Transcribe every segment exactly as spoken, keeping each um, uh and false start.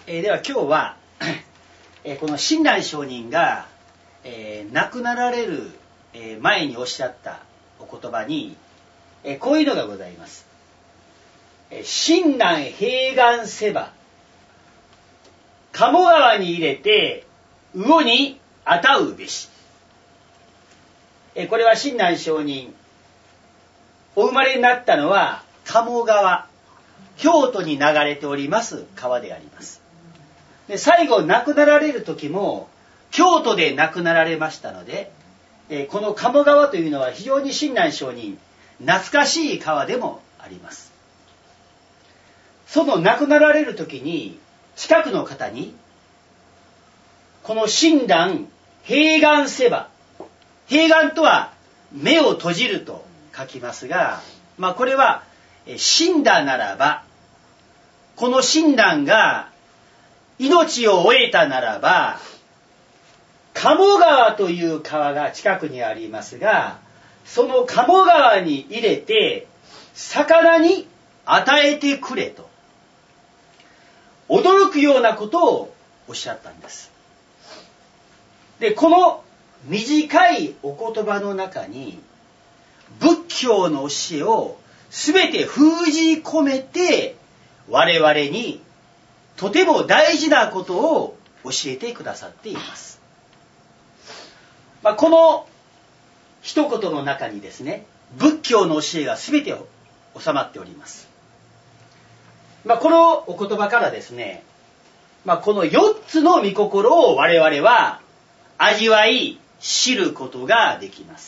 えー、では今日は、えー、この親鸞上人が、えー、亡くなられる、えー、前におっしゃったお言葉に、えー、こういうのがございます。えー、親鸞平願せば鴨川に入れて魚に与うべし。えー、これは親鸞上人お生まれになったのは鴨川、京都に流れております川であります。で最後亡くなられる時も京都で亡くなられましたので、えー、この鴨川というのは非常に親鸞上人懐かしい川でもあります。その亡くなられる時に近くの方にこの親鸞平願せば、平願とは目を閉じると書きますが、まあこれは死んだならば、この親鸞が命を終えたならば、鴨川という川が近くにありますが、その鴨川に入れて魚に与えてくれと驚くようなことをおっしゃったんです。でこの短いお言葉の中に仏教の教えを全て封じ込めて我々にとても大事なことを教えてくださっています。まあ、この一言の中にですね、仏教の教えが全て収まっております。まあ、このお言葉からですね、まあ、このよっつの御心を我々は味わい知ることができます。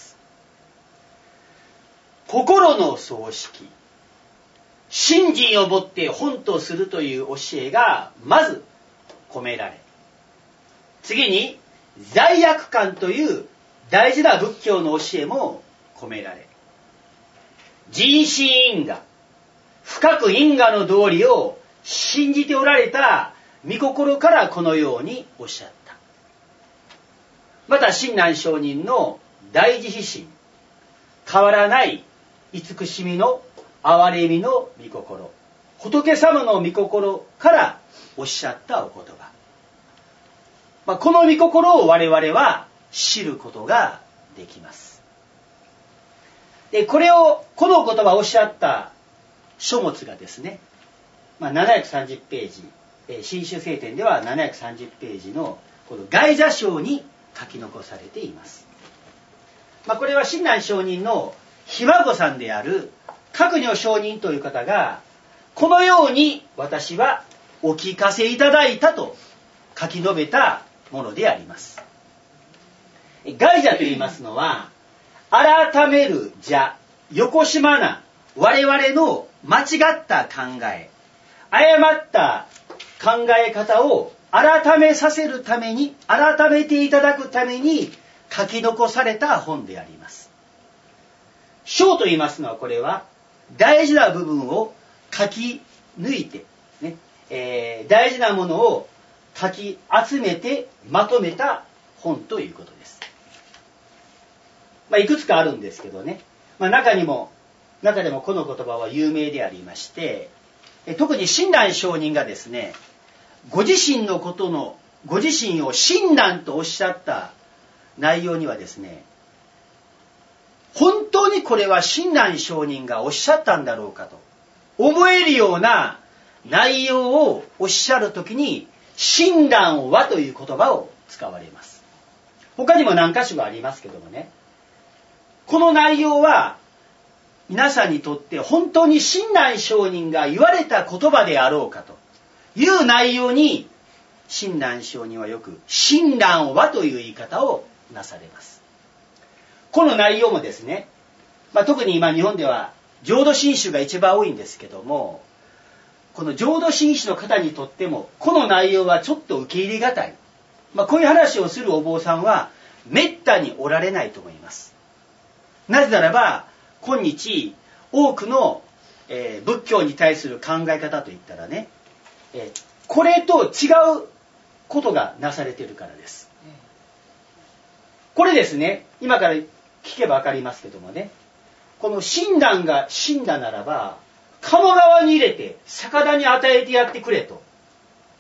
心の葬式、信心をもって本とするという教えがまず込められ、次に罪悪感という大事な仏教の教えも込められ、人心因果、深く因果の道理を信じておられた御心からこのようにおっしゃった。また親鸞上人の大慈悲心、変わらない慈しみの憐れみの御心、仏様の御心からおっしゃったお言葉、まあ、この御心を我々は知ることができます。でこれをこの言葉をおっしゃった書物がですね、まあ、ななひゃくさんじゅうページ、えー、新州聖典ではななひゃくさんじゅうページのこの外座章に書き残されています。まあ、これは親鸞上人のひ孫さんである覚如上人という方がこのように私はお聞かせいただいたと書き述べたものであります。外座と言いますのは改める座、よこしまな我々の間違った考え、誤った考え方を改めさせるために、改めていただくために書き残された本であります。章と言いますのはこれは大事な部分を書き抜いて、ねえー、大事なものを書き集めてまとめた本ということです。まあ、いくつかあるんですけどね、まあ、中にも中でもこの言葉は有名でありまして、特に親鸞上人がですね、ご自身のことのご自身を親鸞とおっしゃった内容にはですね、本当にこれは親鸞上人がおっしゃったんだろうかと思えるような内容をおっしゃるときに親鸞はという言葉を使われます。他にも何箇所がありますけどもね、この内容は皆さんにとって本当に親鸞上人が言われた言葉であろうかという内容に親鸞上人はよく親鸞はという言い方をなされます。この内容もですね、まあ、特に今日本では浄土真宗が一番多いんですけども、この浄土真宗の方にとってもこの内容はちょっと受け入れがたい、まあ、こういう話をするお坊さんはめったにおられないと思います。なぜならば今日多くの、えー、仏教に対する考え方といったらね、えー、これと違うことがなされているからです。これですね、今から聞けば分かりますけどもね、この親鸞が死んだならば鴨川に入れて魚に与えてやってくれと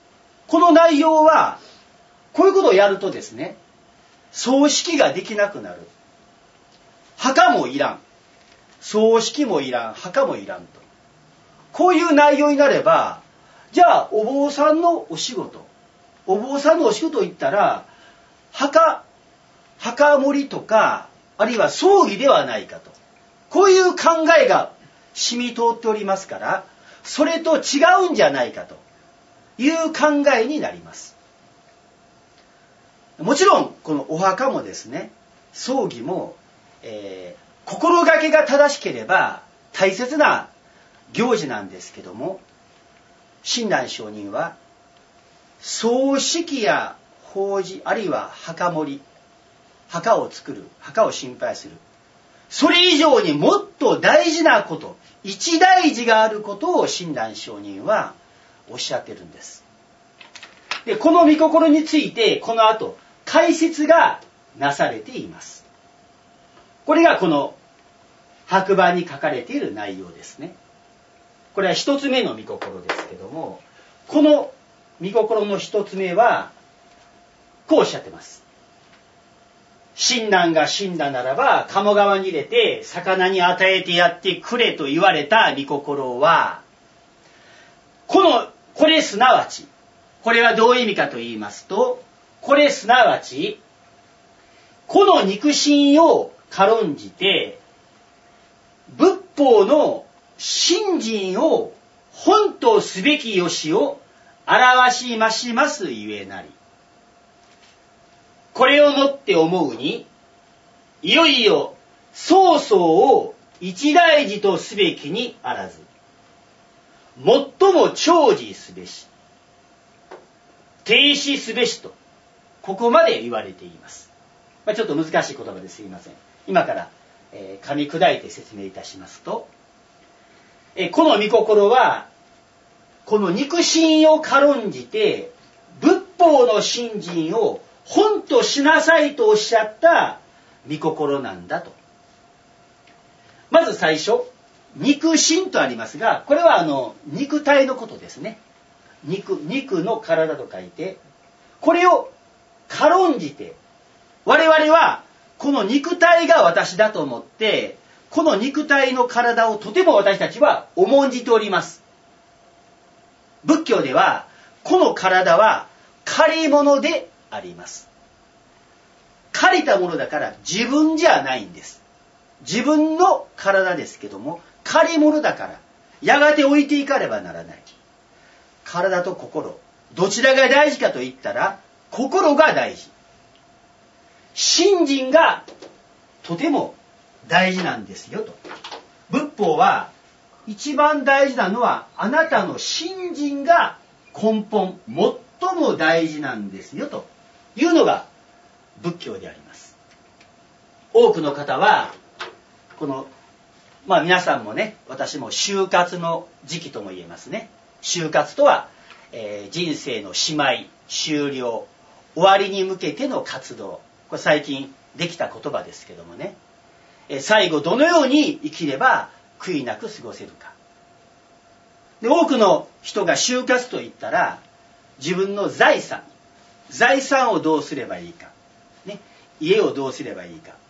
この内容はこういうことをやるとですね、葬式ができなくなる。墓もいらん。葬式もいらん。墓もいらんと。こういう内容になれば、じゃあお坊さんのお仕事、お坊さんのお仕事を言ったら、墓、墓守りとか、あるいは葬儀ではないかと。こういう考えが染み通っておりますから、それと違うんじゃないかという考えになります。もちろん、このお墓もですね、葬儀も、えー、心がけが正しければ大切な行事なんですけども、親鸞上人は、葬式や法事、あるいは墓守り、墓を作る、墓を心配する。それ以上にもっと大事なこと、一大事があることを親鸞上人はおっしゃってるんです。で、この御心について、この後、解説がなされています。これがこの白板に書かれている内容ですね。これは一つ目の御心ですけども、この御心の一つ目は、こうおっしゃってます。親鸞が死んだならば、鴨川に入れて魚に与えてやってくれと言われた御心は、この、これすなわち、これはどういう意味かと言いますと、これすなわち、この肉親を軽んじて、仏法の信心を本とすべきよしを表しましますゆえなり。これをもって思うに、いよいよ曹操を一大事とすべきにあらず、最も長寿すべし、停止すべしと、ここまで言われています。まあ、ちょっと難しい言葉ですいません。今から、えー、噛み砕いて説明いたしますと、えー、この御心は、この肉親を軽んじて、仏法の信心を本としなさいとおっしゃった御心なんだと。まず最初、肉親とありますが、これはあの肉体のことですね。肉、肉の体と書いて、これを軽んじて、我々はこの肉体が私だと思って、この肉体の体をとても私たちは重んじております。仏教では、この体は借り物であります。借りたものだから自分じゃないんです。自分の体ですけども、借り物だから、やがて置いていかねばならない。体と心、どちらが大事かと言ったら、心が大事。信心がとても大事なんですよと。仏法は、一番大事なのは、あなたの信心が根本、最も大事なんですよというのが仏教であります。多くの方は、この、まあ皆さんもね、私も就活の時期とも言えますね。就活とは、えー、人生のしまい、終了、終わりに向けての活動。これ最近できた言葉ですけどもね。えー、最後どのように生きれば悔いなく過ごせるか。で、多くの人が就活と言ったら、自分の財産、財産をどうすればいいか。ね、家をどうすればいいか。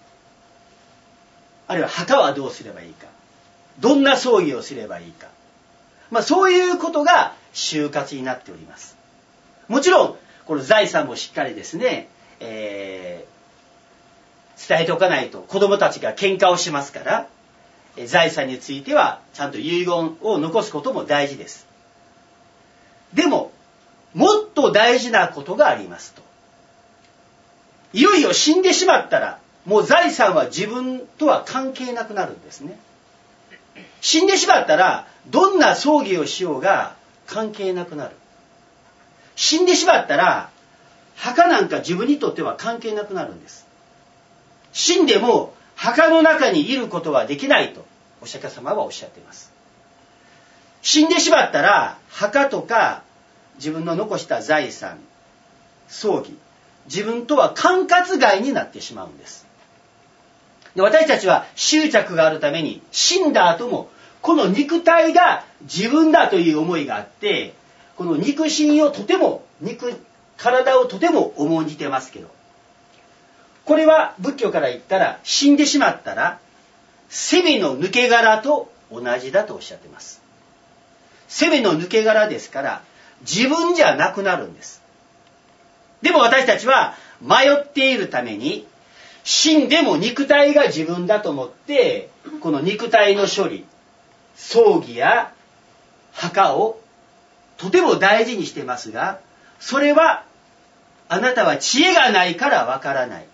あるいは墓はどうすればいいか。どんな葬儀をすればいいか。まあそういうことが就活になっております。もちろん、この財産もしっかりですね、えー、伝えておかないと子供たちが喧嘩をしますから、財産についてはちゃんと遺言を残すことも大事です。でも、もっと大事なことがありますと。いよいよ死んでしまったら、もう財産は自分とは関係なくなるんですね。死んでしまったら、どんな葬儀をしようが関係なくなる。死んでしまったら、墓なんか自分にとっては関係なくなるんです。死んでも墓の中にいることはできないとお釈迦様はおっしゃっています。死んでしまったら、墓とか自分の残した財産、葬儀、自分とは管轄外になってしまうんです。で、私たちは執着があるために、死んだ後もこの肉体が自分だという思いがあって、 この肉親をとても肉体をとても重んじてますけど、これは仏教から言ったら死んでしまったら蛇の抜け殻と同じだとおっしゃってます。蛇の抜け殻ですから自分じゃなくなるんです。でも私たちは迷っているために、死んでも肉体が自分だと思ってこの肉体の処理、葬儀や墓をとても大事にしてますが、それはあなたは知恵がないからわからない。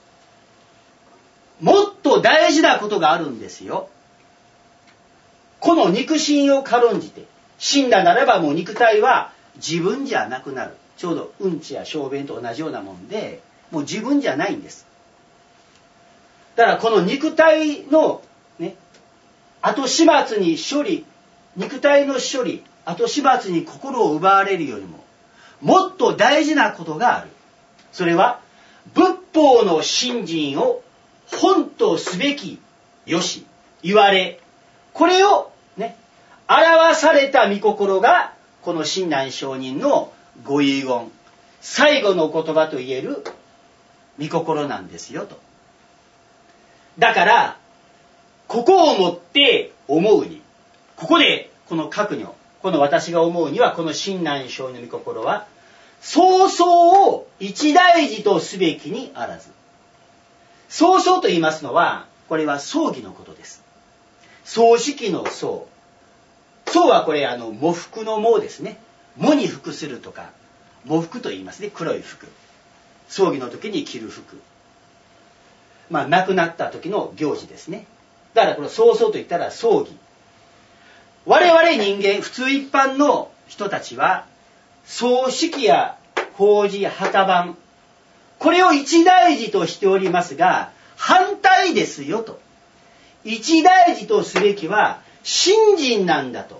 もっと大事なことがあるんですよ。この肉親を軽んじて死んだならばもう肉体は自分じゃなくなる。ちょうどうんちや小便と同じようなもんで、もう自分じゃないんです。だからこの肉体のね、後始末に処理、肉体の処理、後始末に心を奪われるよりももっと大事なことがある。それは仏法の信心を本とすべきよし言われ、これをね表された御心がこの親鸞上人のご遺言、最後の言葉と言える御心なんですよと。だからここをもって思うに、ここでこの各女、この私が思うにはこの親鸞上人の御心は葬送を一大事とすべきにあらず。葬送と言いますのはこれは葬儀のことです。葬式の葬、葬はこれあの喪服の喪ですね。喪に服するとか喪服と言いますね。黒い服、葬儀の時に着る服、まあ亡くなった時の行事ですね。だからこれ葬送と言ったら葬儀。我々人間普通一般の人たちは葬式や法事、墓番、これを一大事としておりますが、反対ですよと。一大事とすべきは信心なんだと。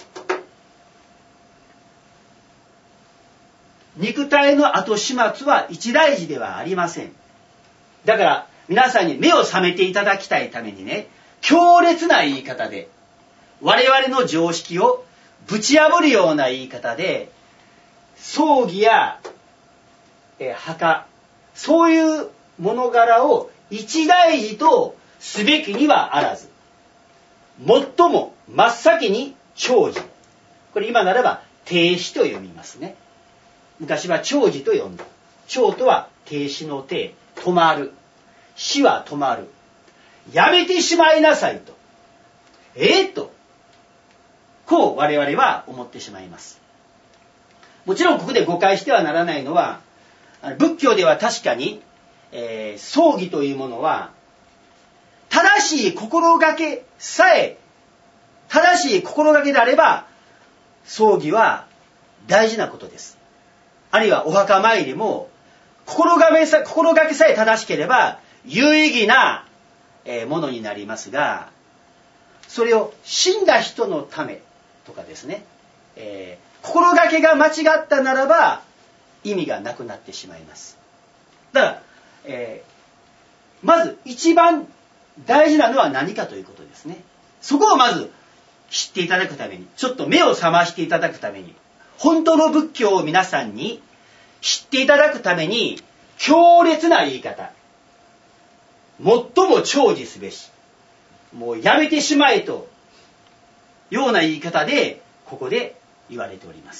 肉体の後始末は一大事ではありません。だから皆さんに目を覚めていただきたいためにね、強烈な言い方で、我々の常識をぶち破るような言い方で、葬儀やえ墓、そういう物柄を一大事とすべきにはあらず、最も真っ先に長寿、これ今ならば停止と読みますね。昔は長寿と呼んだ。長とは停止の停、止まる。死は止まる。やめてしまいなさいと。えー、とこう我々は思ってしまいます。もちろんここで誤解してはならないのは、仏教では確かに、えー、葬儀というものは正しい心がけさえ、正しい心がけであれば葬儀は大事なことです。あるいはお墓参りも心がけさ、心がけさえ正しければ有意義な、えー、ものになりますが、それを死んだ人のためとかですね、えー、心がけが間違ったならば意味がなくなってしまいます。だから、えー、まず一番大事なのは何かということですね。そこをまず知っていただくために、ちょっと目を覚ましていただくために、本当の仏教を皆さんに知っていただくために、強烈な言い方、最も長寿すべし、もうやめてしまえとような言い方でここで言われております。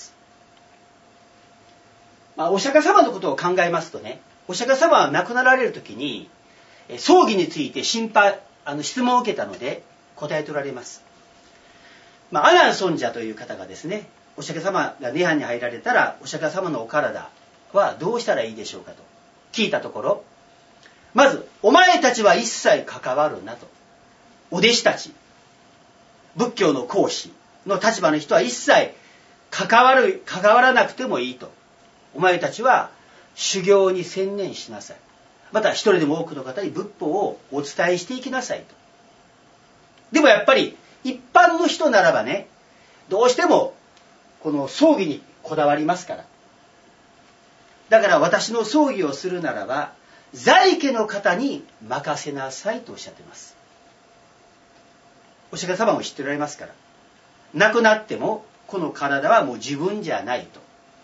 まあ、お釈迦様のことを考えますとね、お釈迦様は亡くなられる時に葬儀について心配あの質問を受けたので答えておられます。まあ、阿南尊者という方がですね、お釈迦様が涅槃に入られたらお釈迦様のお体はどうしたらいいでしょうかと聞いたところ、まずお前たちは一切関わるなと。お弟子たち、仏教の講師の立場の人は一切関わる関わらなくてもいいと。お前たちは修行に専念しなさい。また一人でも多くの方に仏法をお伝えしていきなさいと。でもやっぱり一般の人ならばね、どうしてもこの葬儀にこだわりますから。だから私の葬儀をするならば在家の方に任せなさいとおっしゃっています。お釈迦様も知っておられますから、亡くなってもこの体はもう自分じゃないと。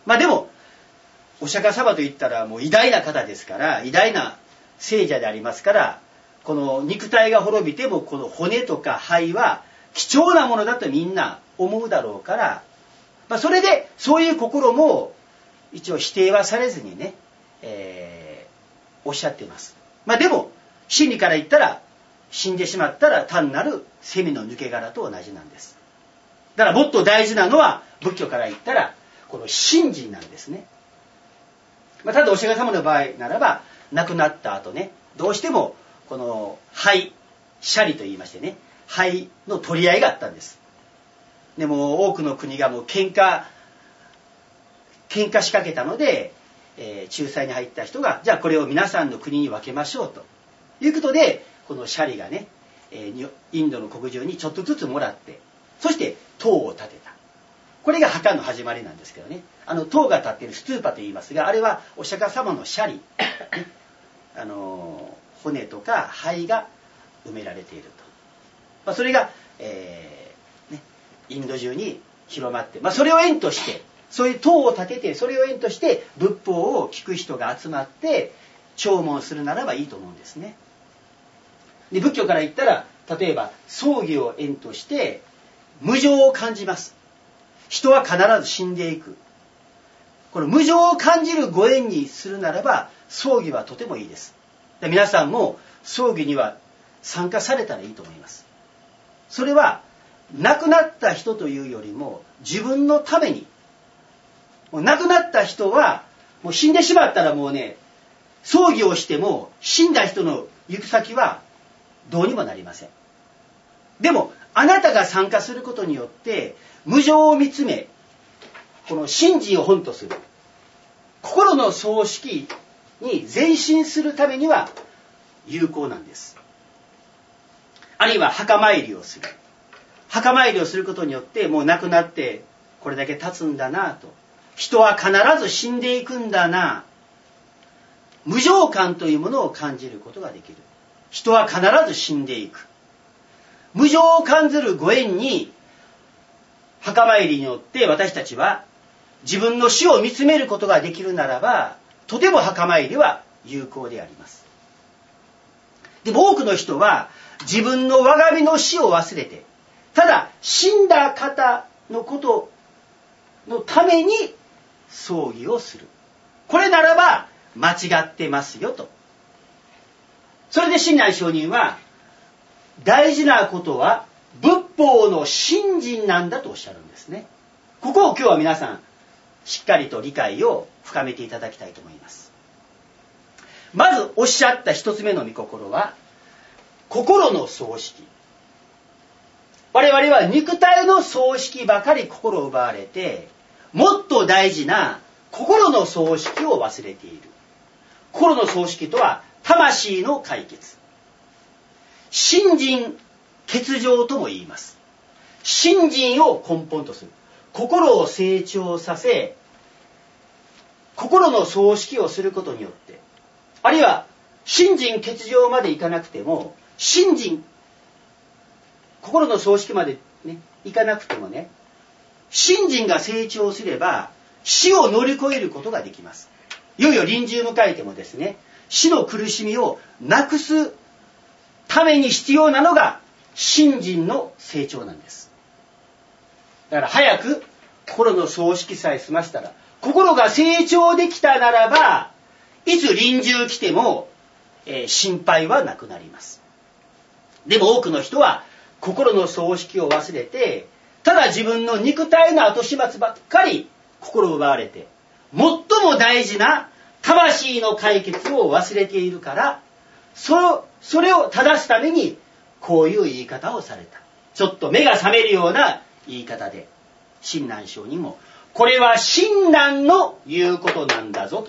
まあでもお釈迦様といったらもう偉大な方ですから、偉大な聖者でありますから、この肉体が滅びてもこの骨とか肺は貴重なものだとみんな思うだろうから、まあ、それでそういう心も一応否定はされずにね、えー、おっしゃっています。まあでも真理から言ったら死んでしまったら単なる蝉の抜け殻と同じなんです。だからもっと大事なのは仏教から言ったらこの信心なんですね。まあ、ただお釈迦様の場合ならば亡くなった後ね、どうしてもこの肺シャリと言いましてね、肺の取り合いがあったんです。でも多くの国がもう喧嘩喧嘩しかけたので、えー、仲裁に入った人がじゃあこれを皆さんの国に分けましょうということで、このシャリがね、えー、インドの国中にちょっとずつもらって、そして塔を建てた。これが墓の始まりなんですけどね、あの塔が建っているストゥーパと言いますが、あれはお釈迦様のシャリ、ね、あのー、骨とか肺が埋められていると、まあ、それが、えーね、インド中に広まって、まあ、それを縁としてそういう塔を建てて、それを縁として仏法を聞く人が集まって弔問するならばいいと思うんですね。で仏教から言ったら、例えば葬儀を縁として無常を感じます。人は必ず死んでいく。この無常を感じるご縁にするならば葬儀はとてもいいです。で皆さんも葬儀には参加されたらいいと思います。それは亡くなった人というよりも自分のために、もう亡くなった人はもう死んでしまったらもうね、葬儀をしても死んだ人の行く先はどうにもなりません。でもあなたが参加することによって無常を見つめ、この信心を本とする心の葬式に前進するためには有効なんです。あるいは墓参りをする。墓参りをすることによってもう亡くなってこれだけ経つんだなと、人は必ず死んでいくんだな、無常感というものを感じることができる。人は必ず死んでいく。無常を感じるご縁に墓参りによって私たちは自分の死を見つめることができるならば、とても墓参りは有効であります。でも多くの人は自分の我が身の死を忘れて、ただ死んだ方のことのために葬儀をする。これならば間違ってますよと。それで親鸞上人は大事なことは仏法の信心なんだとおっしゃるんですね。ここを今日は皆さんしっかりと理解を深めていただきたいと思います。まずおっしゃった一つ目の御心は心の葬式。我々は肉体の葬式ばかり心を奪われて、もっと大事な心の葬式を忘れている。心の葬式とは魂の解決、信心欠如とも言います。信心を根本とする、心を成長させ、心の葬式をすることによって、あるいは信心欠如までいかなくても、信心、心の葬式までねいかなくてもね、信心が成長すれば死を乗り越えることができます。いよいよ臨終迎えてもですね、死の苦しみをなくすために必要なのが信心の成長なんです。だから早く心の葬式さえ済ましたら、心が成長できたならば、いつ臨終来ても、えー、心配はなくなります。でも多くの人は心の葬式を忘れて、ただ自分の肉体の後始末ばっかり心を奪われて、最も大事な魂の解決を忘れているから、そ、それを正すためにこういう言い方をされた。ちょっと目が覚めるような言い方で、親鸞上人もこれは親鸞の言うことなんだぞと、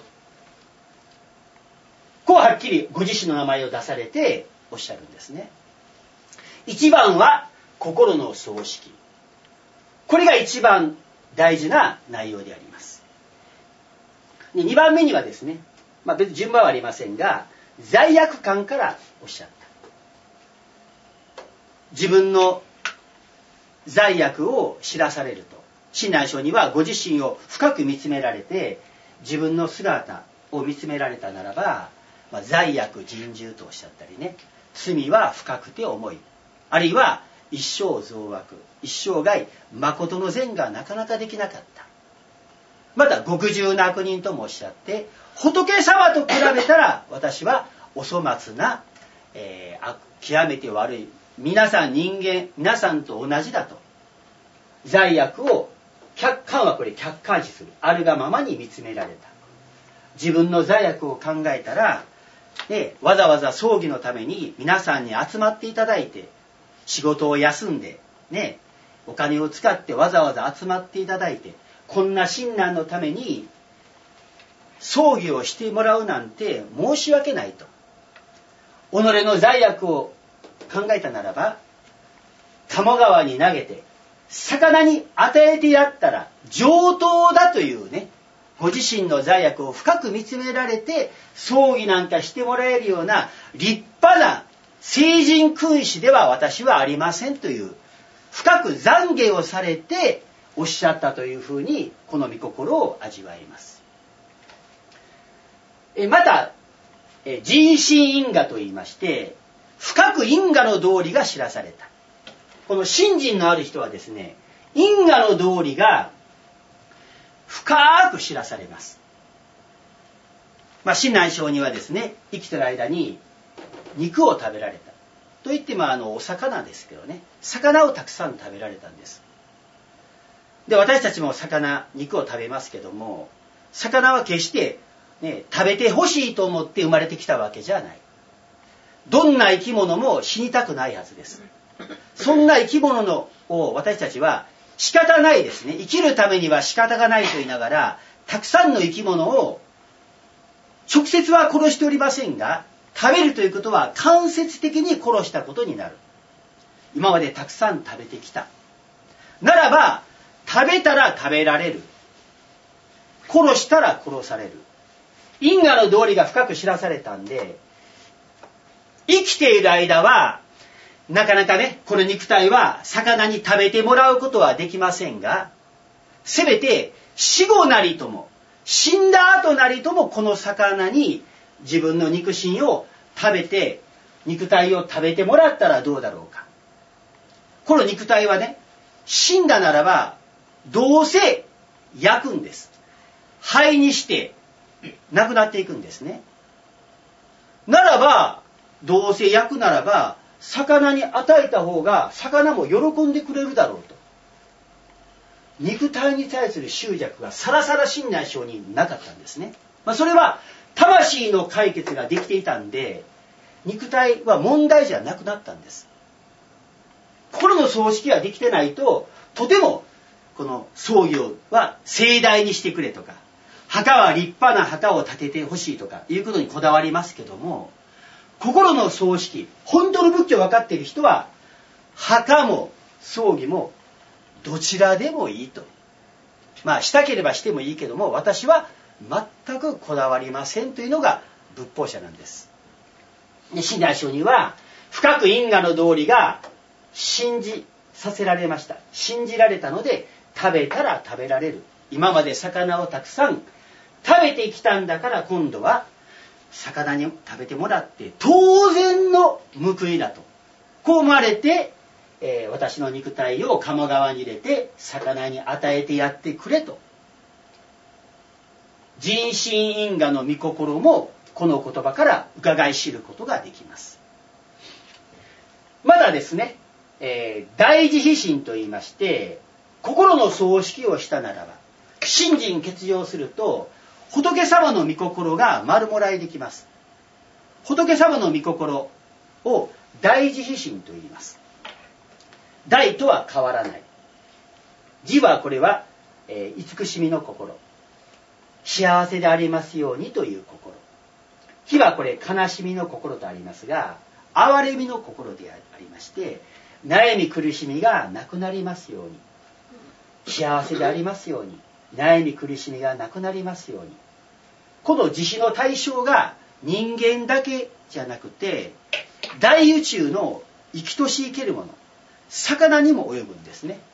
こうはっきりご自身の名前を出されておっしゃるんですね。一番は心の葬式、これが一番大事な内容であります。でにばんめにはですね、まあ別に順番はありませんが、罪悪感からおっしゃった。自分の罪悪を知らされると、 親鸞聖人はご自身を深く見つめられて、自分の姿を見つめられたならば、まあ、罪悪人獣とおっしゃったりね、罪は深くて重い、あるいは一生増悪、一生涯誠の善がなかなかできなかった。また極重な悪人ともおっしゃって、仏様と比べたら私はお粗末な、えー、極めて悪い、皆さん人間皆さんと同じだと、罪悪を客観はこれ客観視する、あるがままに見つめられた。自分の罪悪を考えたら、ね、わざわざ葬儀のために皆さんに集まっていただいて、仕事を休んで、ね、お金を使ってわざわざ集まっていただいて、こんな親鸞のために葬儀をしてもらうなんて申し訳ないと。己の罪悪を考えたならば、鴨川に投げて魚に与えてやったら上等だというね、ご自身の罪悪を深く見つめられて葬儀なんかしてもらえるような立派な聖人君子では私はありませんという深く懺悔をされておっしゃったというふうに、この御心を味わいます。えまたえ人心因果といいまして、深く因果の道理が知らされた。この信心のある人はですね、因果の道理が深く知らされます。まあ、親鸞聖人はですね、生きてる間に肉を食べられたといっても、あのお魚ですけどね、魚をたくさん食べられたんです。で、私たちも魚、肉を食べますけども、魚は決して、ね、食べてほしいと思って生まれてきたわけじゃない。どんな生き物も死にたくないはずです。そんな生き物のを私たちは仕方ないですね、生きるためには仕方がないと言いながら、たくさんの生き物を直接は殺しておりませんが、食べるということは間接的に殺したことになる。今までたくさん食べてきたならば、食べたら食べられる、殺したら殺される、因果の道理が深く知らされたんで、生きている間はなかなかね、この肉体は魚に食べてもらうことはできませんが、せめて死後なりとも死んだ後なりともこの魚に自分の肉親を食べて、肉体を食べてもらったらどうだろうか。この肉体はね、死んだならばどうせ焼くんです。灰にしてなくなっていくんですね。ならばどうせ焼くならば魚に与えた方が魚も喜んでくれるだろうと。肉体に対する執着がさらさら親鸞聖人なかったんですね。まあ、それは魂の解決ができていたんで、肉体は問題じゃなくなったんです。心の葬式ができてないと、とてもこの葬儀は盛大にしてくれとか、墓は立派な墓を建ててほしいとかいうことにこだわりますけども、心の葬式、本当の仏教を分かっている人は、墓も葬儀もどちらでもいいと。まあしたければしてもいいけども、私は全くこだわりませんというのが仏法者なんです。で、親鸞聖人は深く因果の道理が信じさせられました。信じられたので、食べたら食べられる。今まで魚をたくさん食べてきたんだから、今度は魚に食べてもらって当然の報いだと、こう思われて、えー、私の肉体を鴨川に入れて魚に与えてやってくれと。人心因果の御心もこの言葉から伺い知ることができます。まだですね、えー、大慈悲心といいまして、心の葬式をしたならば、信心欠如すると仏様の御心が丸もらいできます。仏様の御心を大慈悲心と言います。大とは変わらない。慈はこれは、えー、慈しみの心。幸せでありますようにという心。悲はこれ悲しみの心とありますが、憐れみの心でありまして、悩み苦しみがなくなりますように。幸せでありますように。悩み苦しみがなくなりますように。この慈悲の対象が人間だけじゃなくて、大宇宙の生きとし生けるもの、魚にも及ぶんですね。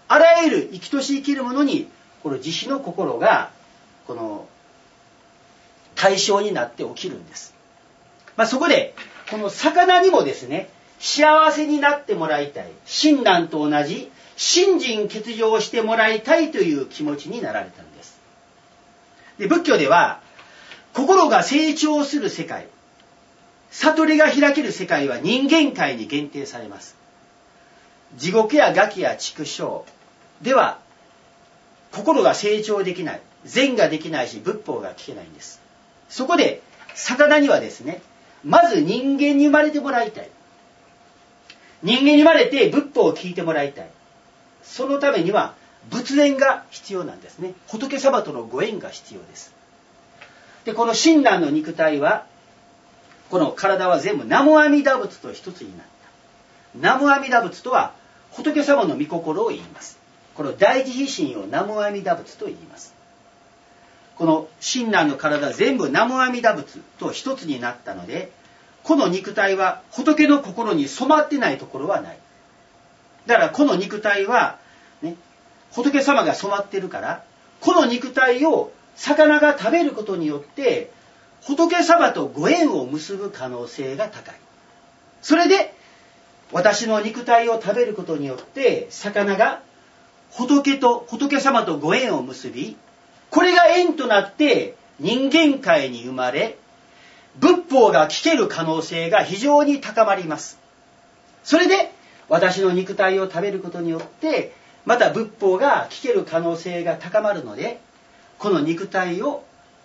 あらゆる生きとし生きるものにこの慈悲の心がこの対象になって起きるんです。まあ、そこでこの魚にもですね、幸せになってもらいたい、親鸞と同じ信心欠如をしてもらいたいという気持ちになられたんです。で、仏教では心が成長する世界、悟りが開ける世界は人間界に限定されます。地獄や餓鬼や畜生では心が成長できない、善ができないし仏法が聞けないんです。そこで魚にはですね、まず人間に生まれてもらいたい、人間に生まれて仏法を聞いてもらいたい、そのためには仏縁が必要なんですね。仏様とのご縁が必要です。で、この親鸞の肉体は、この体は全部南無阿弥陀仏と一つになった。南無阿弥陀仏とは仏様の御心を言います。この大慈悲心を南無阿弥陀仏と言います。この親鸞の体全部南無阿弥陀仏と一つになったので、この肉体は仏の心に染まってないところはない。だからこの肉体は、ね、仏様が染まってるから、この肉体を魚が食べることによって仏様とご縁を結ぶ可能性が高い。それで私の肉体を食べることによって魚が仏と仏様とご縁を結び、これが縁となって人間界に生まれ、仏法が聞ける可能性が非常に高まります。それで私の肉体を食べることによってまた仏法が聞ける可能性が高まるので、この肉体を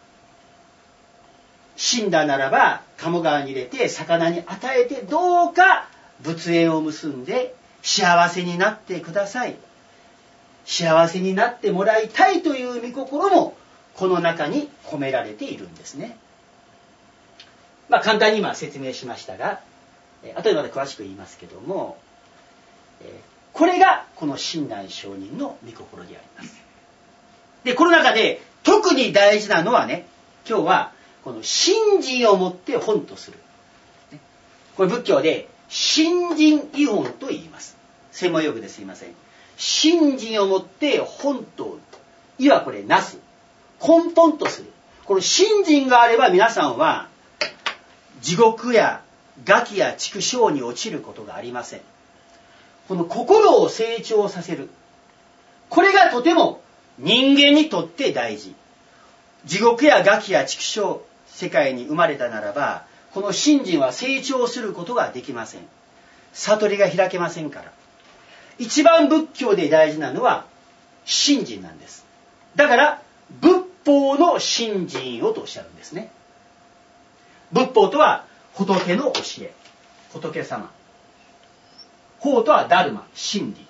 死んだならば鴨川に入れて魚に与えて、どうか仏縁を結んで幸せになってください、幸せになってもらいたいという御心もこの中に込められているんですね。まあ簡単に今説明しましたが、後でまた詳しく言いますけども、これがこの親鸞上人の御心であります。で、この中で特に大事なのはね、今日はこの信心をもって本とする。これ仏教で信心依本と言います。専門用語ですいません。信心をもって本と、いわこれなす、根本とする。この信心があれば皆さんは地獄や餓鬼や畜生に落ちることがありません。この心を成長させる、これがとても人間にとって大事。地獄や餓鬼や畜生世界に生まれたならば、この信心は成長することができません。悟りが開けませんから。一番仏教で大事なのは信心なんです。だから仏法の信心をとおっしゃるんですね。仏法とは仏の教え、仏様。法とはダルマ、真理。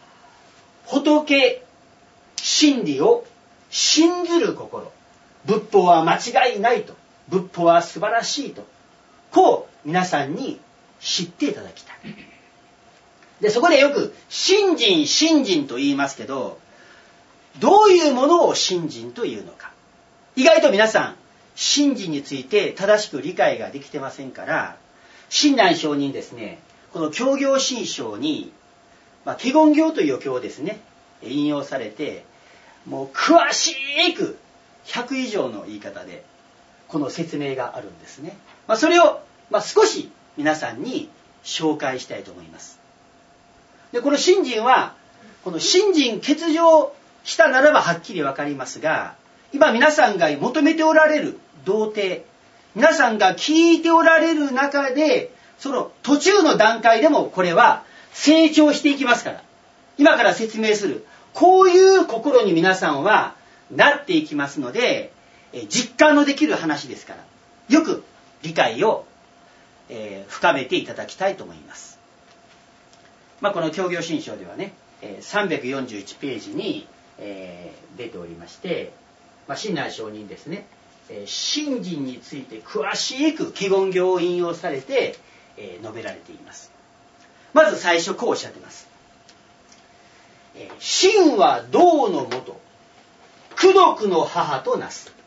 仏真理を信ずる心。仏法は間違いないと、仏法は素晴らしいと、こう皆さんに知っていただきたい。で、そこでよく信心信心と言いますけど、どういうものを信心というのか、意外と皆さん信心について正しく理解ができてませんから、親鸞上人ですね、この教行信証に、まあ、華厳経というお経をですね引用されて、もう詳しくひゃく以上の言い方でこの説明があるんですね。まあ、それを、まあ、少し皆さんに紹介したいと思います。で、この信心はこの信心欠如したならばはっきり分かりますが、今皆さんが求めておられる道諦、皆さんが聞いておられる中で、その途中の段階でもこれは成長していきますから、今から説明するこういう心に皆さんはなっていきますので、実感のできる話ですから、よく理解を、えー、深めていただきたいと思います。まあ、この教行信証ではね、さんびゃくよんじゅういちページに、えー、出ておりまして、まあ、親鸞上人ですね、えー、信心について詳しく華厳経を引用されて、えー、述べられています。まず最初こうおっしゃってます。えー、信は道のもと、功徳の母となす。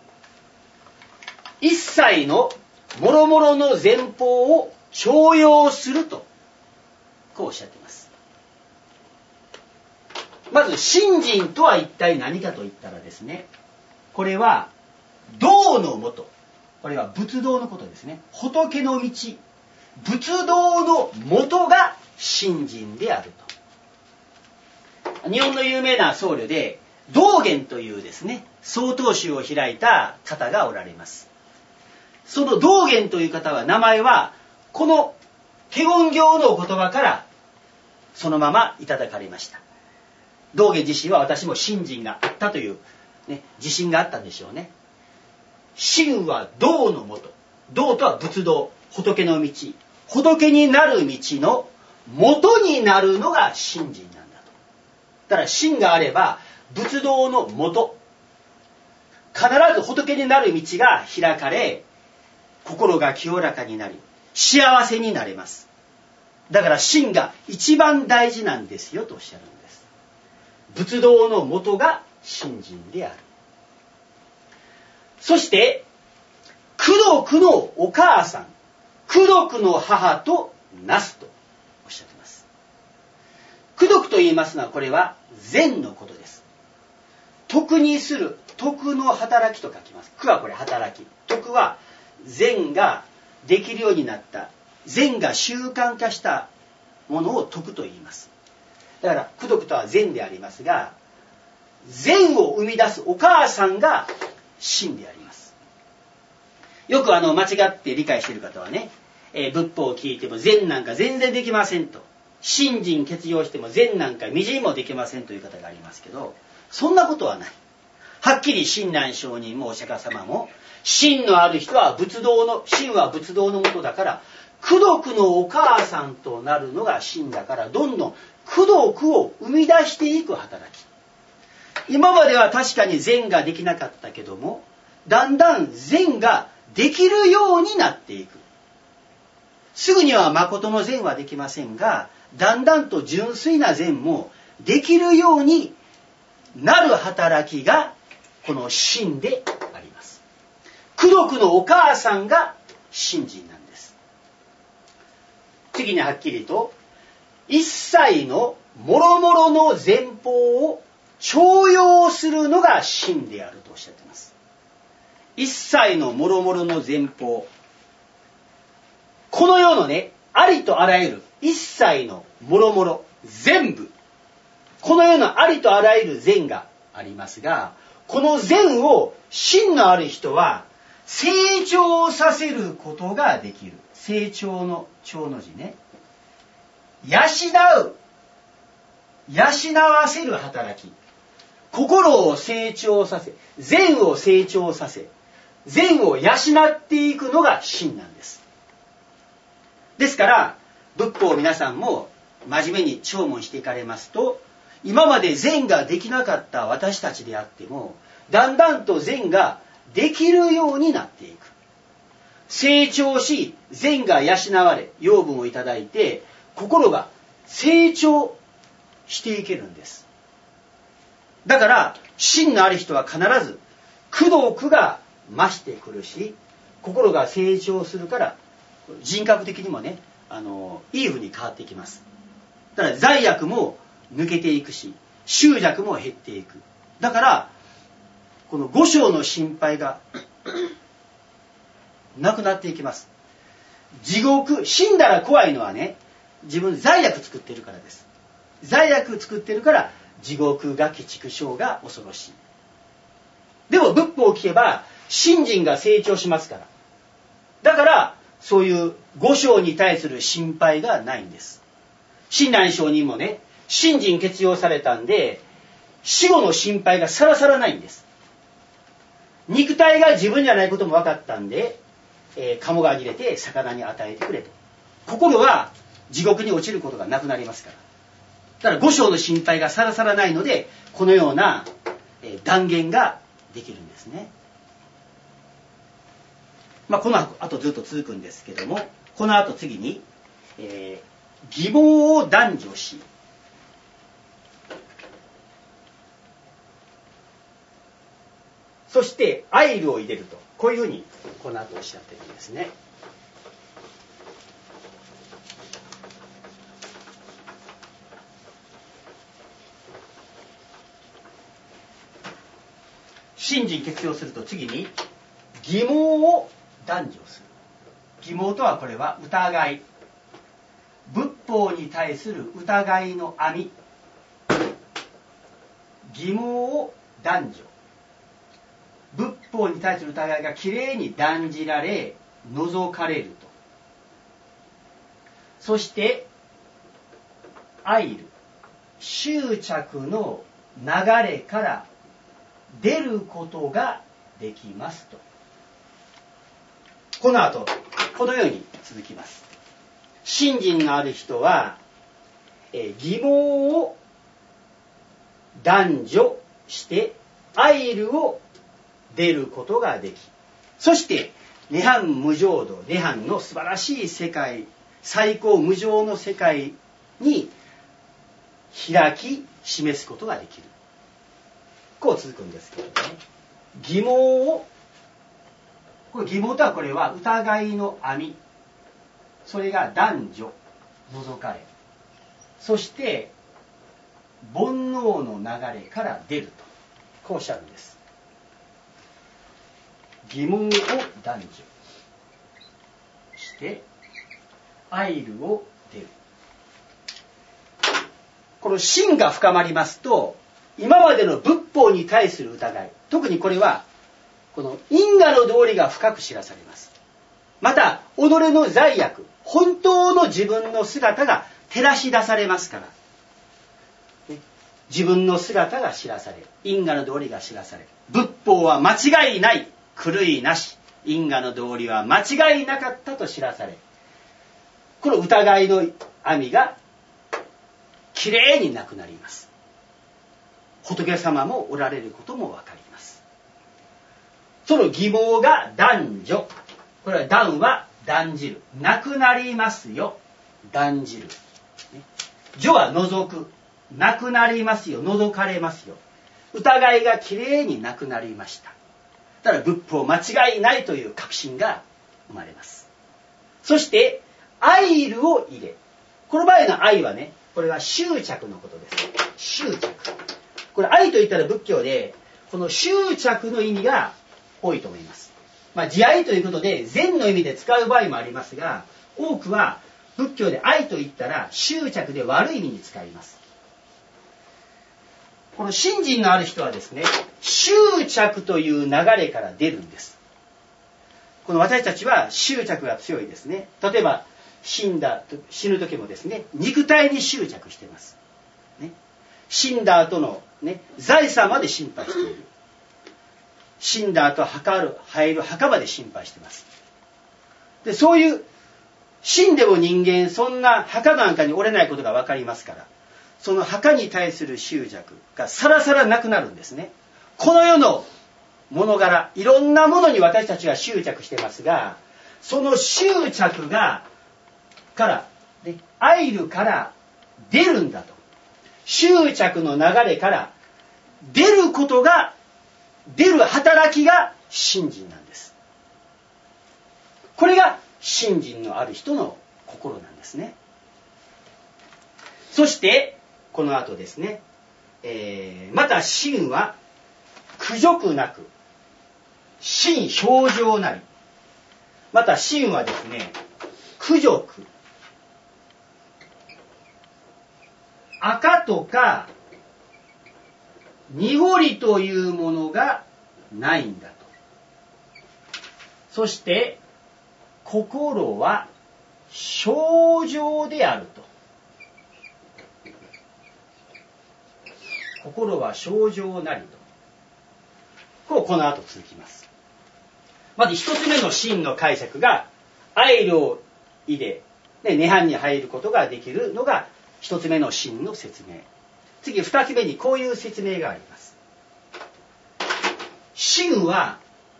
一切の諸々の前方を重用すると、こうおっしゃっています。 まず信心とは一体何かといったらですね、これは道のもと、これは仏道のことですね。仏の道、仏道のもとが信心であると。日本の有名な僧侶で道元というですね、曹洞宗を開いた方がおられます。その道元という方は、名前はこの華厳経のお言葉からそのままいただかれました。道元自身は私も信心があったという、ね、自信があったんでしょうね。信は道のもと、道とは仏道、仏の道、仏になる道の元になるのが信心なんだと。だから信があれば仏道の元、必ず仏になる道が開かれ、心が清らかになり幸せになれます。だから信が一番大事なんですよとおっしゃるんです。仏道の元が信心である。そして功徳のお母さん、功徳の母となすとおっしゃっています。功徳と言いますのは、これは善のことです。徳にする、徳の働きと書きます。功はこれ働き、徳は善ができるようになった、善が習慣化したものを徳と言います。だから功徳とは善でありますが、善を生み出すお母さんが信であります。よくあの間違って理解している方はね、えー、仏法を聞いても善なんか全然できませんと、信心欠如しても善なんかみじんもできませんという方がありますけど、そんなことはない。はっきり親鸞上人もお釈迦様も、信のある人は仏道の、信は仏道のもとだから、功徳のお母さんとなるのが信だから、どんどん功徳を生み出していく働き。今までは確かに善ができなかったけども、だんだん善ができるようになっていく。すぐには誠の善はできませんが、だんだんと純粋な善もできるようになる働きがこの信であります。功徳のお母さんが信心なんです。次にはっきりと、一切の諸々の前方を徴用するのが信であるとおっしゃっています。一切の諸々の前方、この世のね、ありとあらゆる一切の諸々全部、この世のありとあらゆる善がありますが、この善を信のある人は成長させることができる。成長の長の字ね、養う、養わせる働き、心を成長させ、善を成長させ、善を養っていくのが信なんです。ですから仏法を皆さんも真面目に聴聞していかれますと、今まで善ができなかった私たちであっても、だんだんと善ができるようになっていく。成長し、善が養われ、養分をいただいて、心が成長していけるんです。だから信のある人は必ず功徳が増してくるし、心が成長するから人格的にもね、あのいい風に変わっていきます。だから罪悪も抜けていくし、執着も減っていく。だからこの五章の心配がなくなっていきます。地獄、死んだら怖いのはね、自分罪悪作ってるからです。罪悪作ってるから地獄が鬼畜生が恐ろしい。でも仏法を聞けば信心が成長しますから、だからそういう五章に対する心配がないんです。親鸞上人もね、信心欠如されたんで死後の心配がさらさらないんです。肉体が自分じゃないことも分かったんで、えー、鴨川に入れて魚に与えてくれと。心は地獄に落ちることがなくなりますから。だから五章の心配がさらさらないので、このような、えー、断言ができるんですね。まあ、この後ずっと続くんですけども、この後次に、えー、疑問を断除し、そして愛慮を入れると、こういうふうにこの後おっしゃってるんですね。 信心決意をすると次に疑問を断じをする。疑問とはこれは疑い。仏法に対する疑いの網。疑問を断じ。仏法に対する疑いがきれいに断じられ、除かれると。そして、愛る。執着の流れから出ることができますと。この後、このように続きます。信心のある人は、え疑問を断除して愛るを出ることができ、そして涅槃無常道、涅槃の素晴らしい世界、最高無常の世界に開き示すことができる。こう続くんですけどね。疑問を、これ疑問とはこれは疑いの網、それが断除、除かれ、そして煩悩の流れから出ると、こうおっしゃるんです。疑問を断除して愛るを出る。この心が深まりますと、今までの仏法に対する疑い、特にこれはこの因果の道理が深く知らされます。また己の罪悪、本当の自分の姿が照らし出されますから、ね、自分の姿が知らされ、因果の道理が知らされ、仏法は間違いない、狂いなし、因果の道理は間違いなかったと知らされ、この疑いの網がきれいになくなります。仏様もおられることもわかります。その疑問が断除、これは断は断じる、なくなりますよ、断じる、ね、除は除く、なくなりますよ、除かれますよ。疑いがきれいになくなりました。だから仏法間違いないという確信が生まれます。そして愛るを入れ、この場合の愛はね、これは執着のことです。執着、これ愛といったら仏教でこの執着の意味が多いと思います。まあ、慈愛ということで善の意味で使う場合もありますが、多くは仏教で愛といったら執着で悪い意味に使います。この信心のある人はですね、執着という流れから出るんです。この私たちは執着が強いですね。例えば死んだ死ぬ時もですね、肉体に執着しています、ね、死んだ後の、ね、財産まで心配している。死んだ後墓る入る墓まで心配しています。で、そういう死んでも人間そんな墓なんかに折れないことが分かりますから、その墓に対する執着がさらさらなくなるんですね。この世の物柄、いろんなものに私たちが執着してますが、その執着がから、ね、愛るから出るんだと。執着の流れから出ることが、出る働きが信心なんです。これが信心のある人の心なんですね。そしてこの後ですね、えー、また信は苦辱なく、信表情なり、また信はですね、苦辱、赤とか濁りというものがないんだと。そして心は清浄であると。心は清浄なりと。こうこの後続きます。まず一つ目の信の解釈が愛を入れ、ね、涅槃に入ることができるのが一つ目の信の説明。次二つ目にこういう説明があります。信は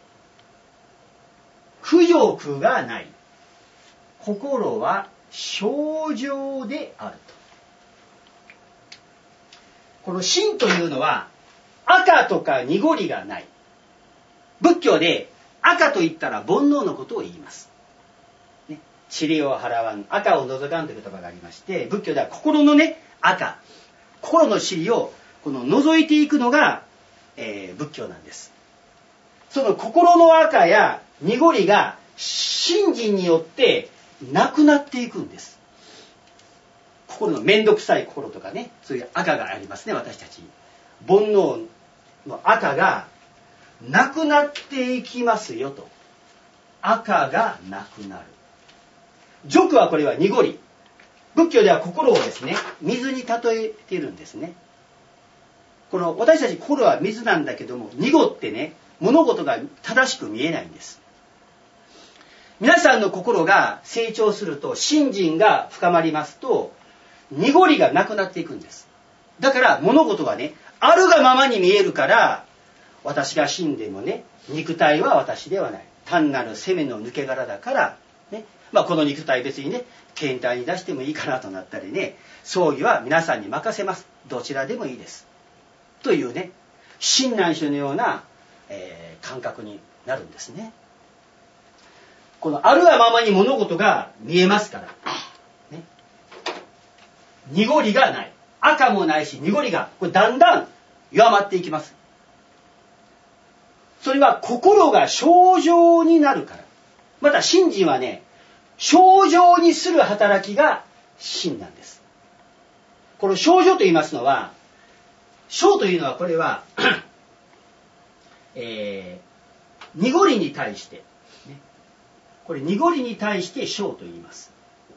苦欲がない。心は清浄であると。この信というのは赤とか濁りがない。仏教で赤と言ったら煩悩のことを言います。ね、塵を払わん、赤を除かんという言葉がありまして、仏教では心のね、赤、心の塵をこの除いていくのが、えー、仏教なんです。 その心の赤や濁りが信心によってなくなっていくんです。心のめんどくさい心とかね、そういう赤がありますね、私たち。煩悩の赤がなくなっていきますよと。赤がなくなる。俗はこれは濁り。仏教では心をですね、水に例えているんですね。この私たち心は水なんだけども、濁ってね、物事が正しく見えないんです。皆さんの心が成長すると、信心が深まりますと、濁りがなくなっていくんです。だから物事はね、あるがままに見えるから、私が死んでもね、肉体は私ではない。単なる攻めの抜け殻だから、ね、まあこの肉体別にね、検体に出してもいいかなとなったりね、葬儀は皆さんに任せます。どちらでもいいです。というね、親鸞書のような、えー、感覚になるんですね。このあるがままに物事が見えますから、ね、濁りがない。赤もないし濁りがこれだんだん弱まっていきます。それは心が清浄になるから。また信心はね、清浄にする働きが信なんです。この清浄と言いますのは、清というのはこれは、えー、濁りに対して、ね、これ濁りに対して清と言います。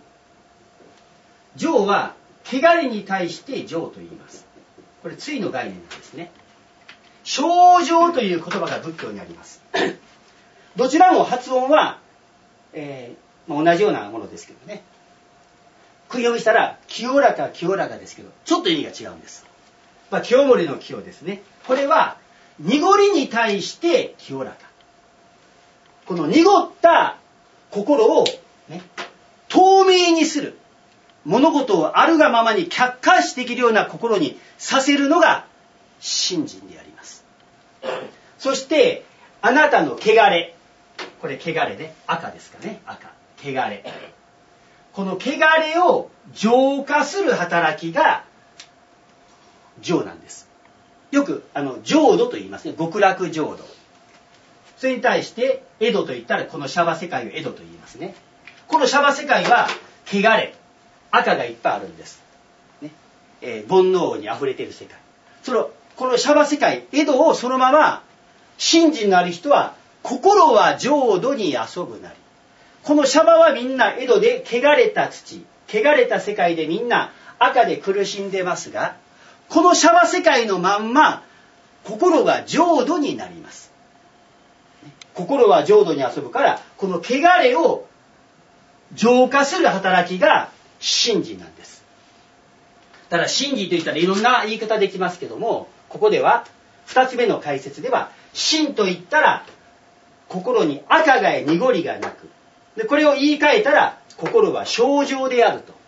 浄は汚れに対して浄と言います。これ対の概念なんですね。清浄という言葉が仏教にあります。どちらも発音は、えーまあ、同じようなものですけどね。訓読みしたら清らか清らかですけど、ちょっと意味が違うんです。まあ、清盛の清ですね。これは濁りに対して清らか。この濁った心を、ね、透明にする。物事をあるがままに客観視できるような心にさせるのが信心であります。そしてあなたの汚れ、これ汚れね、赤ですかね、赤、汚れ。この汚れを浄化する働きが浄なんです。よくあの浄土と言いますね、極楽浄土。それに対して江戸と言ったらこのシャバ世界を江戸と言いますね。このシャバ世界は汚れ、赤がいっぱいあるんです、ねえー、煩悩にあふれている世界。そのこのシャバ世界、江戸をそのまま信心のある人は心は浄土に遊ぶなり。このシャバはみんな江戸で汚れた土、汚れた世界でみんな赤で苦しんでますが、このシャバ世界のまんま心が浄土になります。心は浄土に遊ぶから、この汚れを浄化する働きが信心なんです。ただ信心といったらいろんな言い方できますけども、ここでは二つ目の解説では、信と言ったら心に赤が濁りがなく、でこれを言い換えたら心は清浄であると。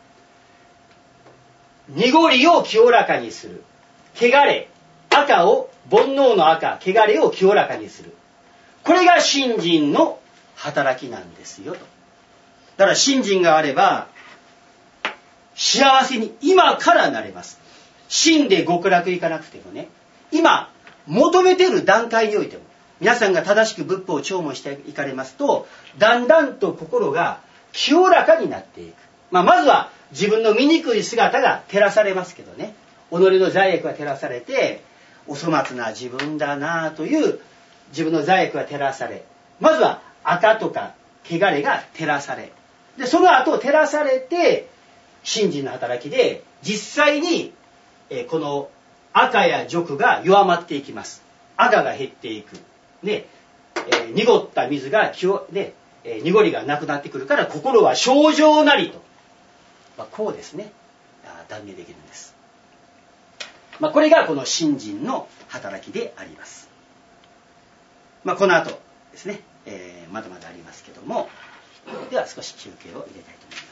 濁りを清らかにする。汚れ、赤を、煩悩の赤、汚れを清らかにする。これが信心の働きなんですよと。だから信心があれば幸せに今からなれます。死んで極楽行かなくてもね、今求めている段階においても、皆さんが正しく仏法を聴聞していかれますと、だんだんと心が清らかになっていく。まあ、まずは自分の醜い姿が照らされますけどね、己の罪悪が照らされて、お粗末な自分だなという自分の罪悪が照らされ、まずは赤とか汚れが照らされ、でその後照らされて信心の働きで実際に、えー、この赤や濁が弱まっていきます。赤が減っていく、ねえー、濁った水が清、ねえー、濁りがなくなってくるから、心は清浄なりと、まあ、こうですね、断言できるんです。まあ、これがこの信心の働きであります。まあ、この後ですね、えー、まだまだありますけども、では少し休憩を入れたいと思います。